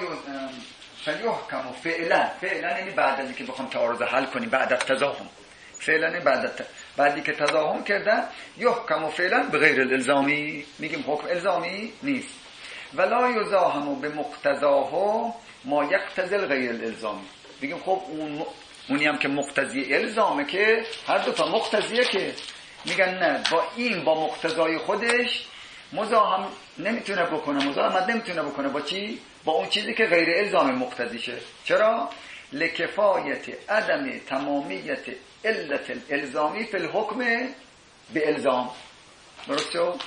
فلیحکم فعلا یعنی بعد از اینکه بخوام تعارض حل کنیم بعد از تضاهم، فعلا بعدی که تضاهم کردن یحکم فعلا به غیر الالزامی، میگیم حکم الزامی نیست. ولا یزاحم به مقتضاه ما یقتضی غیر الالزامی، میگیم خب اونی هم که مقتضی الزامه که هر دو تا مقتضیه، که میگن نه با مقتضای خودش مزاحم نمیتونه بکنه، مزاحمت نمیتونه بکنه با چی؟ با اون چیزی که غیر الزام مقتضیشه. چرا؟ لکفایت عدم تمامیت علت الالزامی فی الحکم به الزام. درست شد؟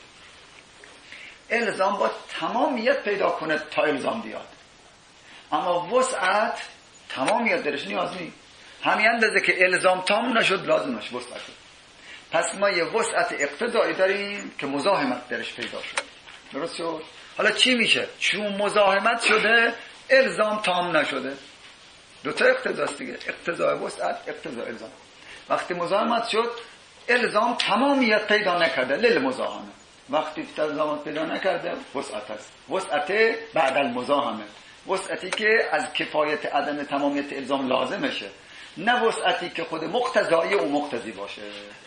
الزام با تمامیت پیدا کنه تا الزام بیاد، اما وسعت تمامیت درش نیاز نیست. همین اندازه که الزام تام نشد لازمش وسعت شد. پس ما یه وسعت اقتضایی داریم که مزاحمت درش پیدا شد. درست شد؟ حالا چی میشه؟ چون مزاحمت شده الزام تام نشده، دو تا اقتضاست دیگه، اقتضای وسعت، اقتضای الزام. وقتی مزاحمت شد الزام تمامیت پیدا نکرده للمزاحمه، وقتی تمامیت پیدا نکرده وسعت است، وسعت بعد المزاحمه، وسعتی که از کفایت عدم تمامیت الزام لازمشه، نه وسعتی که خود مقتضای او مقتضی باشه.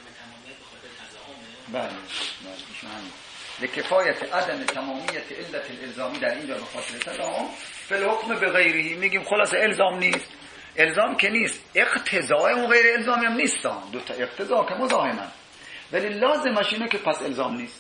بله ایشون همین لکفایت عدم تمامیت علت الالزامی در اینجا به خاطر تضاهم فی الحکم به غیره، میگیم خلاص الزام نیست، الزام که نیست، اقتضای اون غیر الزامی هم نیستن، دو تا اقتضا که مزاحمن، ولی لازمش اینه که پس الزام نیست.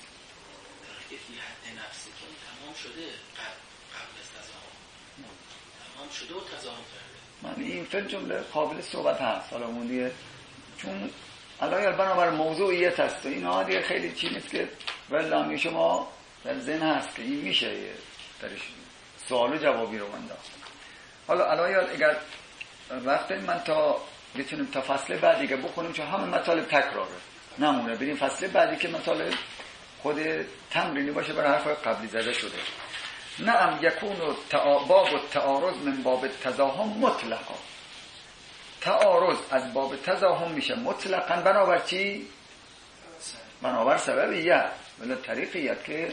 تمام شده قبل از تزاحم تمام شده و تزاحم کرده. من این فعل جمله قابل صحبت هست، حالا اون دیگه چون الان بنابر موضوعیت هست و اینا دیگه خیلی چیز نیست که ولی شما در ذهن هست که این میشه درش سوال و جوابی رو انداخت. حالا الان اگر وقت من تا بتونیم تا فصل بعد دیگه بخونیم چون همه مطالب تکراره نمونه، بریم فصل بعدی که مطالب خود تمرینی باشه برای حرفای قبلی زده شده. نعم یکون باب التعارض من باب تزاحم مطلقا، تعارض از باب تزاحم میشه مطلقاً بنابر چی؟ بنابر سببیت ولی طریقیت که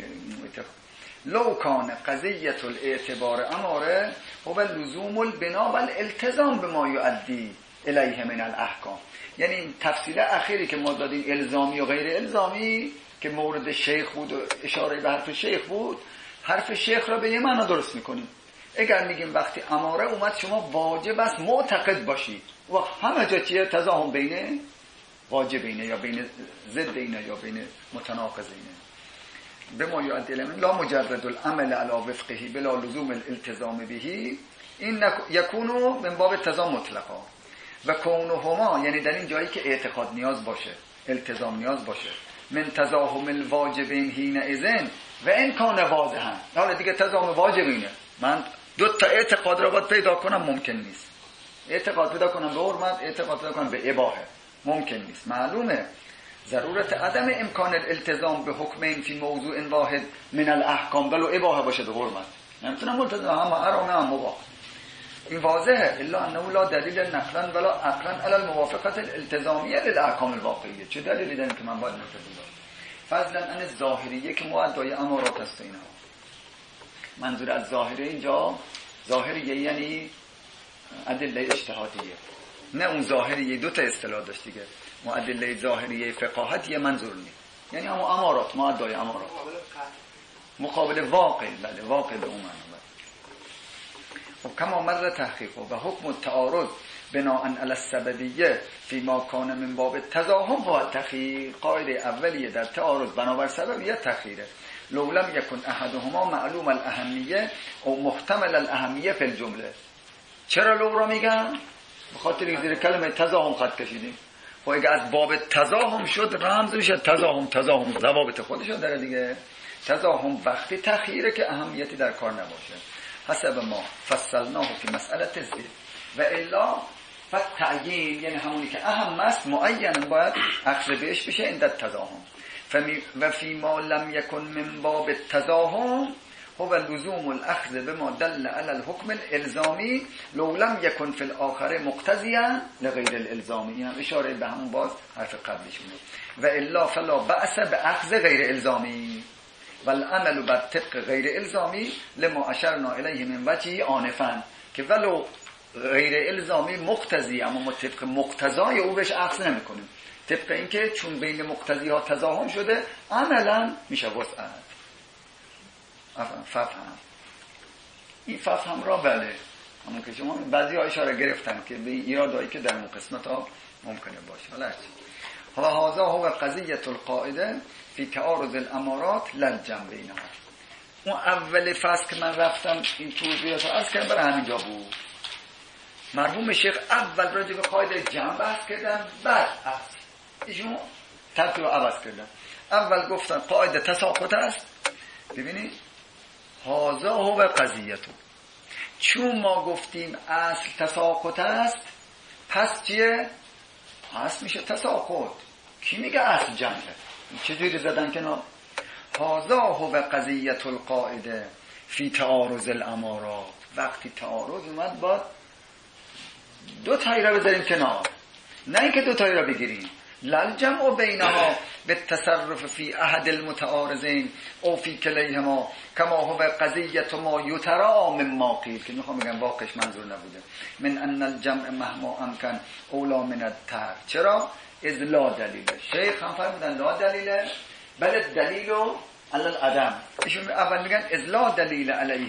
لو کان قضیت الاعتبار اماره و لزوم البنا و الالتزام به ما یؤدی الیه من الاحکام. یعنی این تفصیل اخیری که ما دادیم الزامی و غیر الزامی که مورد شیخ بود و اشاره به حرف شیخ بود، حرف شیخ را به یه معنا درست میکنیم. اگر میگیم وقتی اماره اومد شما واجب است معتقد باشید و همه جا چیه؟ تزاحم بین واجبینه یا بین ضدینه یا بین متناقضینه. به ما یؤدی الیه لا مجرد العمل علی وفقه بلا لزوم الالتزام به این یکونو من باب تزاحم مطلقا و کونهما، یعنی در این جایی که اعتقاد نیاز باشه التزام نیاز باشه، من تزاحم الواجبین حین اذن و این کان واضحا. حالا دیگه تزاحم واجبینه، من دو تا اعتقاد رو باید پیدا کنم ممکن نیست. اعتقاد پیدا کنم به حرمت، اعتقاد پیدا کنم به اباحه ممکن نیست. معلومه ضرورت عدم امکان الالتزام به حکمین فی موضوع واحد من الاحکام ولو اباحه باشه به حرمت، نمیتونم ملتزم هم حرام هم مباح. این واضحه الا انه لا دلیل نقلا ولا عقلا علی الموافقت الالتزامیه للاحکام الواقعیه. چه دلیلی داره که من باید ملتزم باشم؟ فضلا عن الظاهریه که مؤدای امارات است. اینا منظور از ظاهره اینجا ظاهریه یعنی ادله اجتهادیه، نه اون ظاهریه دو تا اصطلاح داشت دیگه، ادله ظاهریه فقاهت یه منظور نیست، یعنی همون امارات مؤدای امارات مقابل واقع. بله واقع به اون معنی. کما مر تحقیق و حکم التعارض بناء علی السببیه فی ما کان من باب تزاحم و تخییر. قاعده اولیه در تعارض بنابر سببیت تخییره. لو لم یکن احدهما معلوم الاهمیه او محتمل الاهمیه فی الجمله. چرا لو را میگم؟ بخاطر اینکه زیر کلمه تزاحم خط کشیدیم. و اگه از باب تزاحم شد رمز میشه تزاحم ضوابط خودشو داره دیگه. تزاحم وقتی تخییره که اهمیتی در کار نباشه. حسب ما فصلناه فی مسئله زید و الا فتعیین، یعنی همونی که اهم است معین باید اخذ بهش بشه اندت تزاحم. و فی ما لم یکن من باب التزاحم هو لزوم الاخذ بما دل علی الحکم الالزامی لو لم یکن فی الاخر مقتضیا لغیر الالزامی. این هم اشاره به همون باز حرف قبلیش میده. و الا فلا بأس به اخذ غیر الزامی والعمل بر طبق غیر الزامی لما اشرنا الیه من وجهی آنفا، که ولو غیر الزامی مقتضی اما ما طبق مقتضای او بهش اخذ نمی‌کنیم، طبق اینکه چون بین مقتضی ها تزاحم شده عملا میشه وسعت. ففهم این ففهم را بله همون که شما بعضی ها اشاره گرفتن که به ایرادایی که در قسمت ها ممکنه باشه. حالا هذا هو قضیه القاعده فی تعارض الامارات للجمع بینها. اون اول فصل که من رفتم این توضیحات رو عرض کردم برای همینجا بود. مرحوم شیخ اول راجع به قاعده جمع بحث کردن، بعد اصل ایشون ترتیب رو عوض کردن. اول گفتن قاعده تساقط است. ببینید هذا هو قضیته. چون ما گفتیم اصل تساقط است پس چیه؟ اصل میشه تساقط. کی میگه اصل جمعه؟ چجوری زدن کنار؟ هذا هو قضیه القاعده فی تعارض الامارات. وقتی تعارض اومد باید دو تایی را بذاریم کنار، نه اینکه دو تایی را بگیریم. للجمع بینها بالتصرف فی احد المتعارضین او فی کلیهما کما هو قضیه ما یترا مما قیل، که میخوام بگم واقعش منظور نبوده. من ان الجمع مهما امکن اولا من الترک. چرا؟ از لا دلیل. شیخ هم فرمودن لا دلیله بل دلیل علی العدم. ایشون اول میگن از لا دلیل علیه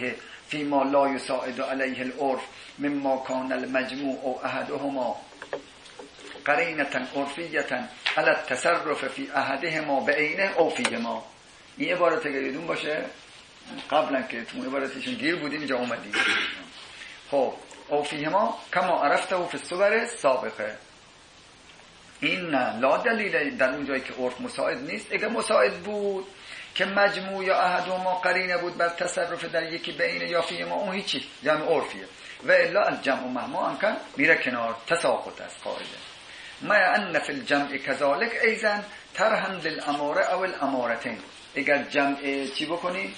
فيما لا يساعد عليه العرف مما كان المجموع او احدهما قرینه عرفیه على التصرف فی احدهما بعینه او فیهما. این عبارت اگر یادتون باشه قبلا که تو عبارتشون گیر بودیم اینجا اومدیم. خب او فیهما کما عرفته فی الصور السابقه. این نه لا دلیل در اون جایی که عرف مساعد نیست. اگر مساعد بود که مجموع یا احدهما قرینه بود بر تصرف در یکی بین یا فیهما، اون هیچی جمع عرفیه. و الا الجمع مهما امکن میره کنار، تساقط است قاعده. ما ان فی الجمع كذلك ایضا ترهم للاماره او الامارتين. اگر جمع چی بکنی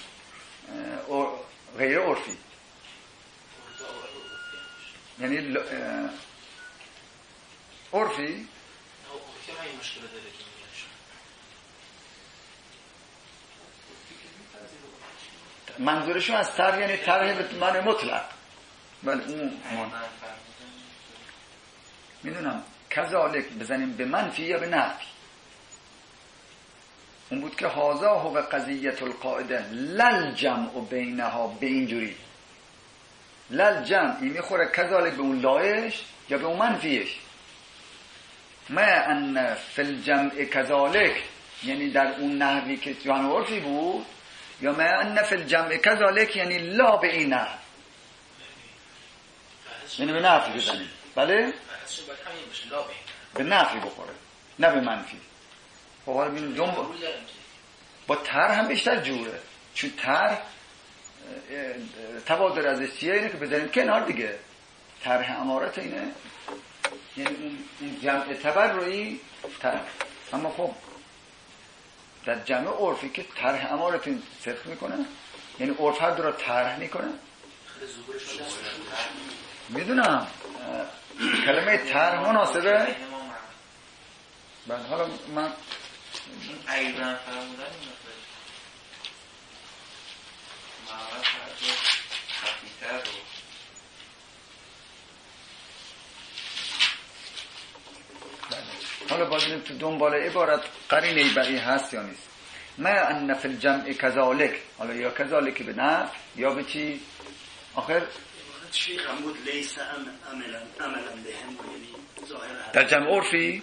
غیر عرفی، یعنی عرفی منظورشون از طرح یعنی طرح به معنی مطلق. بله اون میدونم کذالک بزنیم به منفی یا به نفی. اون بود که هازا هو قضیت القاعده لل جمع بینها، به اینجوری لل جمع این میخوره کذالک به اون لایش یا به اون منفیش. ما ان فی الجمع کذالک یعنی در اون نحوی که جان عرفی بود، یا ما ان فی الجمع کذالک یعنی لا به این نحو، یعنی به نفی بزنیم. بله به نفی بخوره نه به منفی. خب حالا ببین با تر هم بیشتر جوره، چون تر تبادر ازش چیه؟ اینه که بذاریم کنار دیگه. طرح امارت اینه، یعنی اون جمع تبرعی تر. اما خب در جمع عرفی که طرح امارت صدق میکنه، یعنی عرف هر دو را طرح میکنه. میدونم کلمه طرح مناسبه. بعد حالا من ایضا فرمودن این مثلا معرف فرد خفیتر رو حالا بازیم تو دنبال عبارت قرینه‌ای برای هست یا نیست. ما ان فی الجمع کذالک، حالا یا کذالک به نفی یا به چی آخر چی هم بود لیس عملا بهم، یعنی ظاهر در جمع عرفی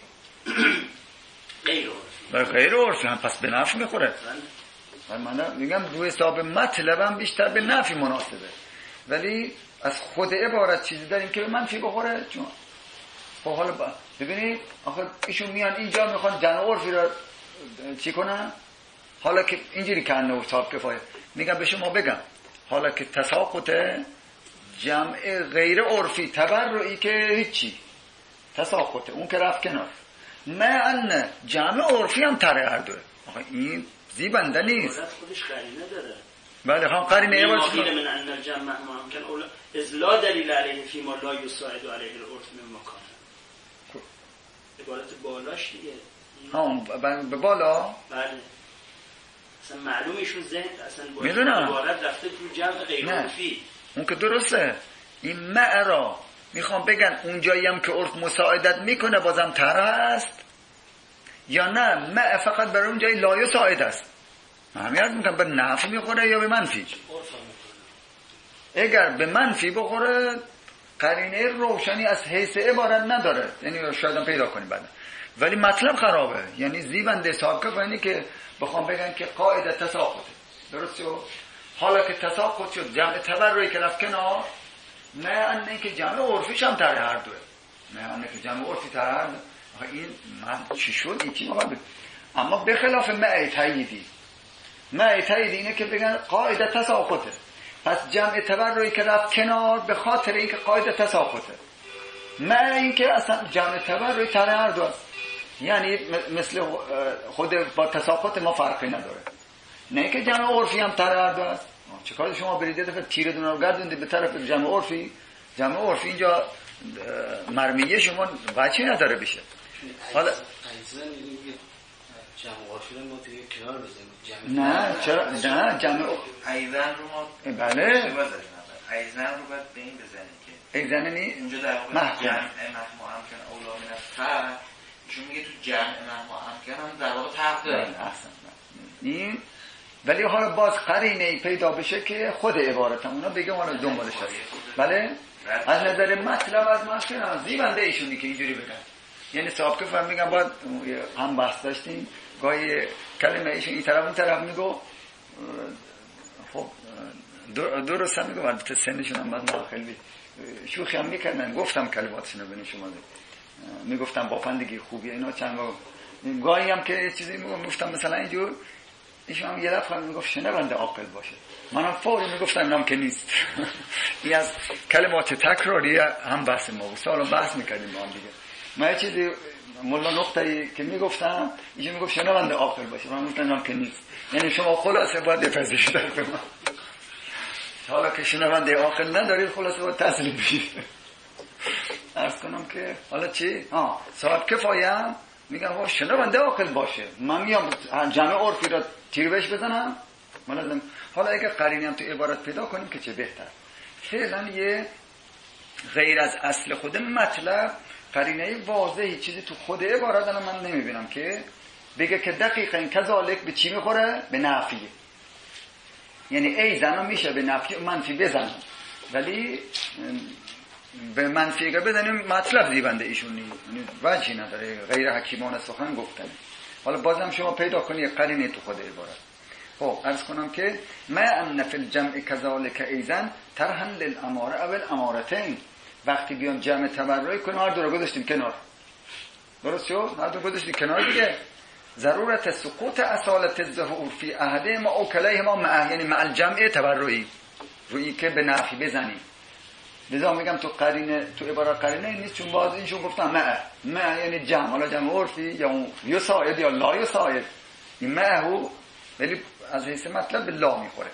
غیر عرفی هم پس به نفی میخوره. من میگم دو حساب مطلبم بیشتر به نفی مناسبه، ولی از خود عبارت چیزی داریم که به منفی بخوره. چون خب حالا ببینید آخه ایشون میان اینجا میخوان جمع عرفی را چی کنن، حالا که اینجوری کنه حساب کفایه. میگم به شما بگم حالا که تساقط جمع غیر عرفی تبرعی که هیچی تساقطه، اون که رفت کنار. ما ان جمع عرفی هم طرح هر دوه. آخه این زیبنده نیست، خودش قرینه داره. بله هم قرینه باشه. من ان الجمع ما ممکن اول از لا دلیل علیه فی ما لا یساعد علیه العرف من مکان. عبارت بالاش دیگه هم به بالا. بله اصلا معلومه ایشون ذهن اصلا میدونم عبارت رفته تو جمع غیر عرفی. اون که درسته. این معرا میخوام بگن اونجایی هم که عرف مساعدت میکنه بازم طرح است، یا نه مع فقط برای اونجایی لا یساعد است. همین عرض میکنم به نفع میخوره یا به منفی. اگر به منفی بخوره قرینه روشنی از حیث عبارت نداره، یعنی شاید هم پیدا کنیم بعد، ولی مطلب خرابه. یعنی زیبنده سابقه اینی که بخوام بگن که قاعده تساقطه. درست شد؟ حالا که تساقط شد جمع تبرعی که رفت کنار، نه انه که جمع عرفیش هم طرح هر دوه. نه انه که جمع عرفی طرح هر دوه. این من چی شد این چی مقابل. اما به خلاف معی تاییدی اینه که بگن قاعده تساقطه، پس جمع تبرعی که رفت کنار به خاطر اینکه قاعده تساقطه. نه اینکه اصلا جمع تبرعی طرح هر دوه، یعنی مثل خود با تساقط ما فرقی نداره. نه اینکه جمع عرفی هم طرح هر دوه است. چیکار شما برید دفعه تیر دونه رو گردوندید به طرف جمع عرفی؟ جمع عرفی اینجا مرمیه شما بچی نداره بشه. حالا جمع عرفی رو ما توی کنار بزنیم. نه چرا؟ نه جمع ایزن رو ما بله ایزن رو باید به این بزنیم که ایزن نی اونجا در واقع جمع مهما امکن اولا من الطرح، ایشون میگه تو جمع مهما امکن هم در واقع طرح داریم. احسن. این ولی حالا باز قرینه‌ای پیدا بشه که خود عبارت اونا بگه حالا دنبالش هست. بله از نظر مطلب از مطلب زیبنده ایشونی که اینجوری بگن. یعنی صاحب که فهم میگن باید هم بحث داشتیم گاهی کلمه ایشون این طرف اون طرف میگو خب درست هم میگو البته سنشون هم بعد خیلی شوخی هم میکردن گفتم کلماتشون رو بین شما میگفتم با فندگی خوبیه اینا چند گاهی هم که چیزی میگفتم مثلا اینجور ایشون هم یه دفعه میگفت شنونده عاقل باشه منم فوری میگفتم اینام که نیست. این از کلمات تکراری هم بحث ما بود سالا بحث میکردیم با هم دیگه من یه چیزی مولا نقطه‌ای که میگفتم ایشون میگفت شنونده عاقل باشه من گفتم اینام که نیست یعنی شما خلاصه باید بپذیرید در من حالا که شنونده عاقل ندارید خلاصه باید تسلیم بشید. عرض کنم که حالا چی؟ صاحب کفایم میگم شنونده عاقل باشه من میام جمع عرفی را تیر بهش بزنم حالا اگه قرینه هم تو عبارت پیدا کنیم که چه بهتر. فعلا یه غیر از اصل خود مطلب قرینه واضحی چیزی تو خود عبارت من نمیبینم که بگه که دقیقا این کذالک به چی میخوره؟ به نفیه. یعنی ای زنو میشه به نفی منفی بزنم ولی به منفی اگر بزنیم مطلب زیبنده ایشون نیست وجهی نداره غیر حکیمانه سخن گفتن. حالا بازم شما پیدا کنی قرینه تو خود عبارت. خب عرض کنم که ما ان فی الجمع کذالک ایزن ترهن للاماره اول امارتین وقتی بیان جمع تبرعی کنیم هر دو رو گذاشتیم کنار درست شد هر دو گذاشتیم کنار دیگه ضرورت سقوط اصالت الظهور فی احدهما او کلیهما مع یعنی مع الجمع تبرعی روی که به نفی بزنیم لذا میگم تو قرینه تو عبارت قرینه نیست چون باز اینشون گفتم مع یعنی جمع حالا جمع عرفی یا یساعد یا لا یساعد این معه ولی از حیث مطلب به لا میخوره.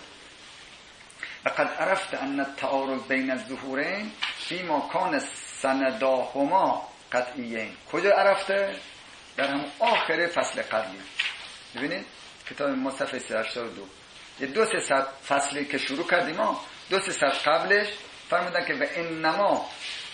لقد عرفت ان التعارض بین الظهورین فيما كان سنداهما قطعیین. کجا عرفته؟ در هم آخر فصل قبلی. ببینید کتاب ما صفحه 382 یه 200 فصلی که شروع کردیم 200 قبلش فرمودن که و انما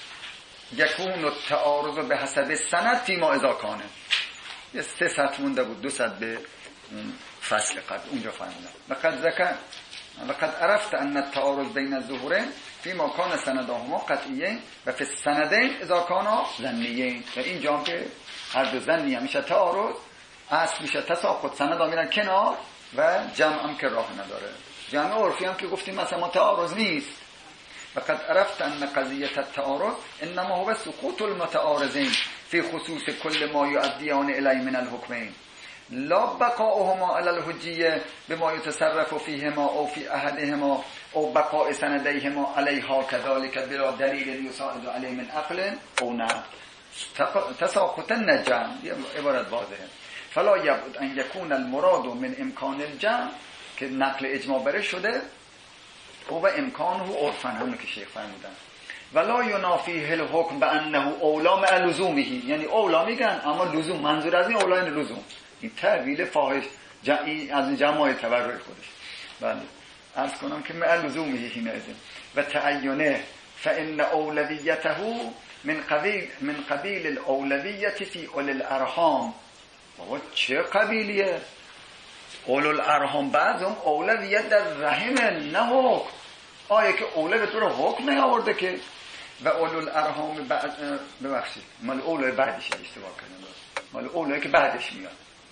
یکون التعارض به حسب سند فيما اذا كان یه 300 مونده بود 200 به فصل قبل اونجا فرمودن لقد عرفت ان التعارض بين الظهورين فيما كان سنداهما قطعيين و في السندين اذا كانا ظنيين و اینجا هم که هر دو ظنی هم میشه تعارض اصل میشه تساقط سندا میرن کنار و جمع هم که راه نداره جمع عرفی هم که گفتیم مثلا تعارض نیست. لقد عرفت ان قضیه التعارض انما هو سقوط المتعارضين في خصوص كل ما يؤديان اليه من الحكمين لا بقاؤهما على الحجية بما يتصرف فيهما أو في أحدهما أو بقاء سنديهما عليها كذلك بلا دليل يساعد عليه من عقل أو نه تساقط النجم عبارت واضحه. فلا يبعد أن يكون المراد من إمكان الجمع که نقل اجماع بره شده هو امکانه عرفا همون که شیخ فرمودن ولا ينافيه الحكم بأنه أولى مع لزومه یعنی اولا میگن اما لزوم منظور از این اولا این لزوم این تعویل فاحش از جماع تبرع خودش. بله عرض کنم که مع لزومه حینئذ و تعینه فإن اولویته من قبیل الاولویت فی اول الارحام. بابا چه قبیلیه؟ اول الارحام بعضم اولویت در رحم نه حکم. آیا که اولویت رو حکم نیاورده که و اول الارحام ببخشید مال اولوی بعدش اشتباه کردم مال اولوی که بعدش میاد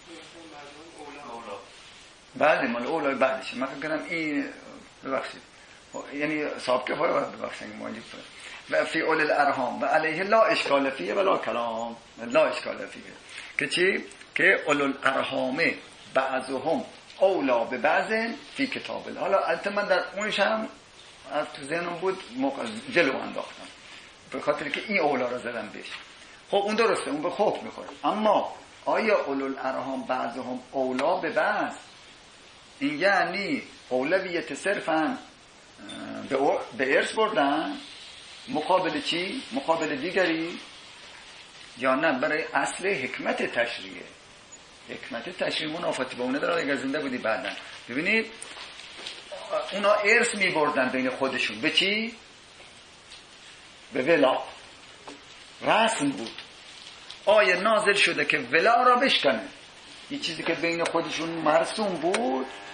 بعد مال اولوی بعدش من فکر کنم این ببخشید یعنی صاحب که باید ببخشید موجب و فی اول الارحام و علیه لا اشکال فیه ولا کلام لا اشکال فیه که چی؟ که اول الارحام بعضهم اولا به بعض فی کتاب الله. حالا البته من در اونش هم تو ذهنم بود جلو انداختم به خاطر که این اولا را زدم بهش. خب اون درسته اون به حکم میخوره اما آیا اولو الارحام بعضهم اولا به بعض این یعنی اولویت صرفا به ارث بردن مقابل چی؟ مقابل دیگری یا نه برای اصل حکمت تشریعه. حکمت تشریع منافاتی با اونه داره اگر زنده بودی بعدن. ببینید اونا ارث می بردن بین خودشون به چی؟ به ولا رسم بود. آیه نازل شده که ولا را بشکنه. این چیزی که بین خودشون مرسوم بود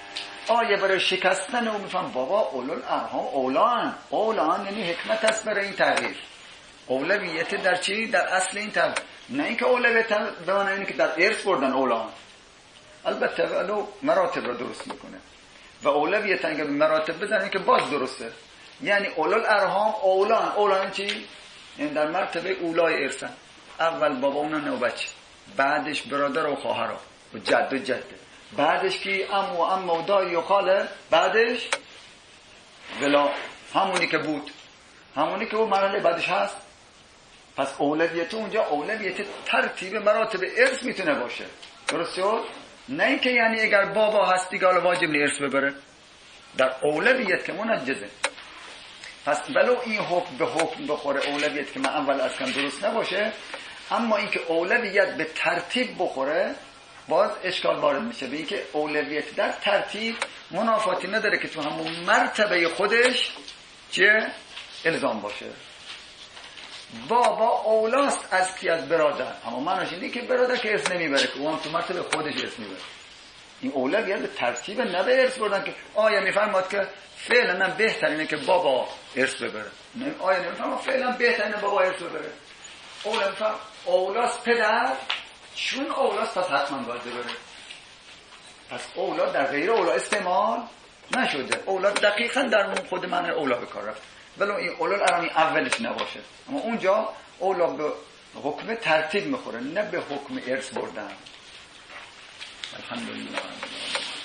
آیه برای شکستن او میفهم بابا اولل ارحام اولان یعنی حکمت است برای این تغییر. اولویت در چی؟ در اصل این تغییر، نه اینکه اولویت به معنی اینه که در ارث بردن اولان. البته ولو مراتب رو درست میکنه و اولویت اگه مراتب بزنه که باز درسته. یعنی اولل ارحام اولان چی؟ یعنی در مرتبه اولای ارثن. اول بابا اونن و بچه، بعدش برادر و خواهر و جد و جده، بعدش کی عمو و دایی و خاله، بعدش ولا همونی که بود مرحله بعدش هست. پس اولویت اونجا اولویت ترتیب مراتب ارث میتونه باشه. درست شد؟ نه اینکه یعنی اگر بابا هست دیگه حالا واجب نیست ارث ببره، در اولویت که منجزه. پس ولو این حکم به حکم بخوره، اولویت که من اول از کم درست نباشه، اما اینکه اولویت به ترتیب بخوره باز اشکال وارد میشه. به اینکه اولویت در ترتیب منافاتی نداره که تو همون مرتبه خودش چه الزام باشه. بابا اولاست از کی؟ از برادر. اما معنیش اینه که برادر که ارث نمیبره، که اون تو مرتبه خودش ارث میبره. این اولویت به ترتیب نه به ارث بردن که آیا میفرماد که فعلا من بهترینه که بابا ارث ببره. آیا نمیفرماد فعلا بهترینه بابا ارث ببره. اولاست پدر، چون اولاست پس حتما باید ببره. پس اولاد در غیر اولا استعمال نشده. اولاد دقیقا در خود معنی اولا به کار رفت، ولو این اولاد ارامی اولش نباشه. اما اونجا اولا به حکم ترتیب میخوره، نه به حکم ارث بردن. الحمدلله.